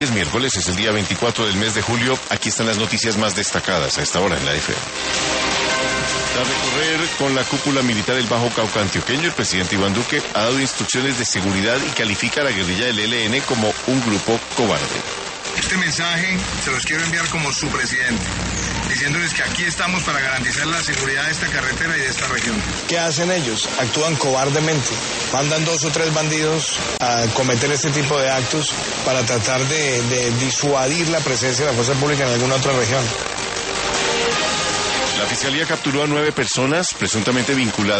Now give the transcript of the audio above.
Es miércoles, es el día 24 del mes de julio. Aquí están las noticias más destacadas a esta hora en la FM. Tras recorrer con la cúpula militar el Bajo Cauca antioqueño, el presidente Iván Duque ha dado instrucciones de seguridad y califica a la guerrilla del ELN como un grupo cobarde. Este mensaje se los quiero enviar como su presidente, diciéndoles que aquí estamos para garantizar la seguridad de esta carretera y de esta región. ¿Qué hacen ellos? Actúan cobardemente. Mandan 2 o 3 bandidos a cometer este tipo de actos para tratar de disuadir la presencia de la fuerza pública en alguna otra región. La Fiscalía capturó a 9 personas presuntamente vinculadas